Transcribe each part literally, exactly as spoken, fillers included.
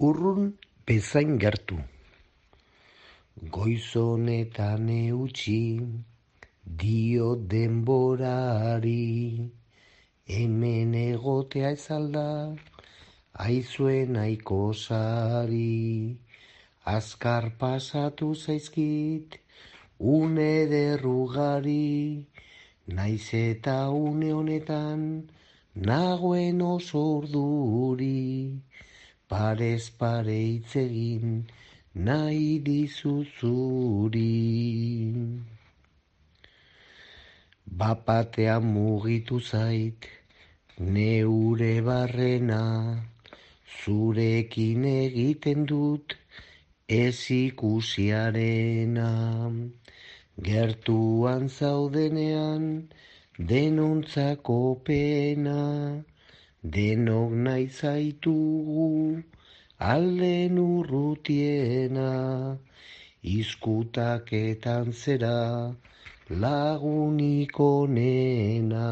Urrun bezain gertu. Goiz honetan eutxi, dio denborari, hemen egotea ez alda, aizue nahiko sari. Azkar pasatu zaizkit, une derrugari, naiz eta une honetan, nagoen oso urduri. Parez pare hitz egin nahi dizuzuri. Bapatean mugitu zait, neure barrena, zurekin egiten dut ez ikusiarena. Gertuan zaudenean denontzako pena, denok nahi zaitugu alden urrutiena, izkutaketan zera lagunik onena.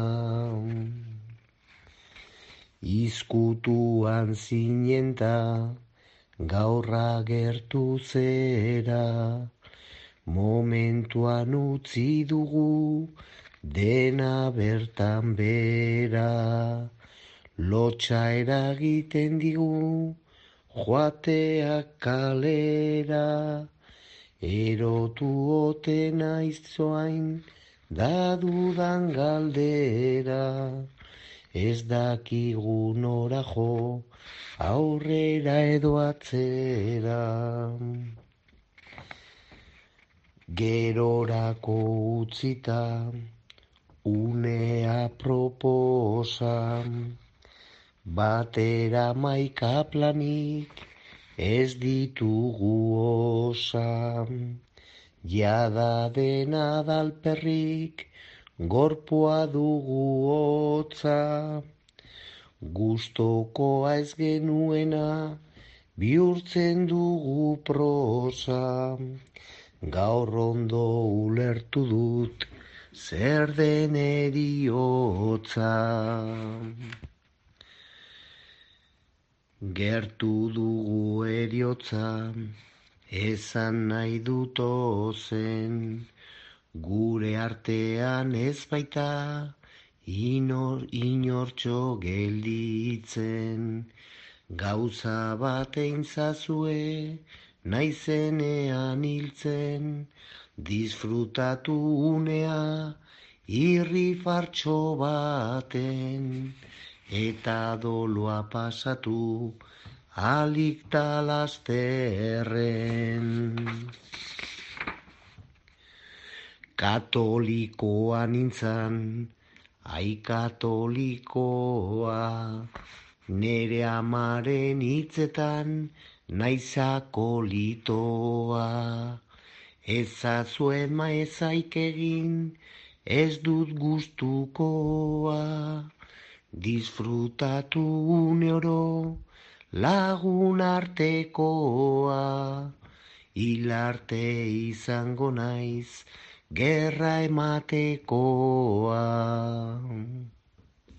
Izkutuan zinenta gaurra gertu zera, momentuan utzi dugu dena bertan bera. Lotxa eragiten digu joateak kalera, erotu ote naiz zoain da dudan galdera. Ez dakigu nora jo, aurrera edo atzera. Gerorako utzita, unea proposa, batera maika planik ez ditugu osa. Jada dena dalperrik gorpua dugu hotza, gustokoa ez genuena bihurtzen dugu prosa. Gaur ondo ulertu dut zer den heriotza. Gertu dugu heriotza, esan nahi dut ozen, gure artean ez baita inor, inortxo gelditzen. Gauza bat egin zazue, naizenean hiltzen, disfrutatu unea irri fartxo baten, eta doloa pasatu alik talazterren. Katolikoa nintzan, ai katolikoa, nere amaren hitzetan naiz akolitoa. Ezazuen maezaik egin, ez dut gustukoa. Disfrutatu une oro lagun artekoa, hilarte izango naiz gerra ematekoa.